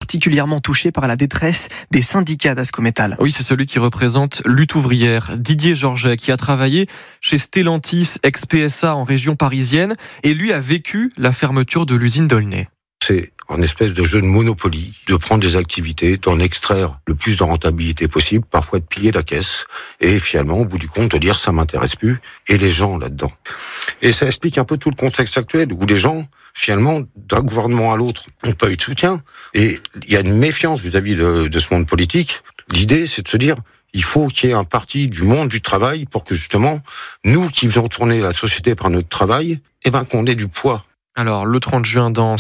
particulièrement touché par la détresse des syndicats d'Ascométal. Oui, c'est celui qui représente Lutte ouvrière. Didier Georget, qui a travaillé chez Stellantis, ex-PSA en région parisienne, et lui a vécu la fermeture de l'usine d'Aulnay. C'est un espèce de jeu de Monopoly, de prendre des activités, d'en extraire le plus de rentabilité possible, parfois de piller la caisse, et finalement, au bout du compte, de dire ça m'intéresse plus, et les gens là-dedans. Et ça explique un peu tout le contexte actuel, où les gens, finalement, d'un gouvernement à l'autre, n'ont pas eu de soutien, et il y a une méfiance vis-à-vis de ce monde politique. L'idée, c'est de se dire, il faut qu'il y ait un parti du monde du travail pour que justement, nous qui faisons tourner la société par notre travail, qu'on ait du poids. Alors, le 30 juin, dans